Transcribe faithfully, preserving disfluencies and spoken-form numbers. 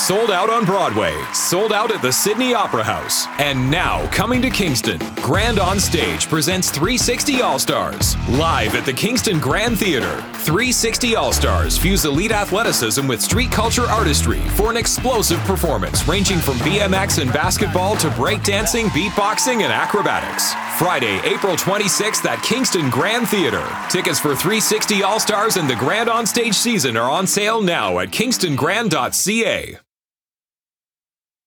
Sold out on Broadway, sold out at the Sydney Opera House, and now coming to Kingston, Grand on Stage presents three sixty All-Stars. Live at the Kingston Grand Theatre, three sixty All-Stars fuse elite athleticism with street culture artistry for an explosive performance ranging from B M X and basketball to breakdancing, beatboxing, and acrobatics. Friday, April twenty-sixth at Kingston Grand Theatre. Tickets for three sixty All-Stars and the Grand on Stage season are on sale now at kingston grand dot c a.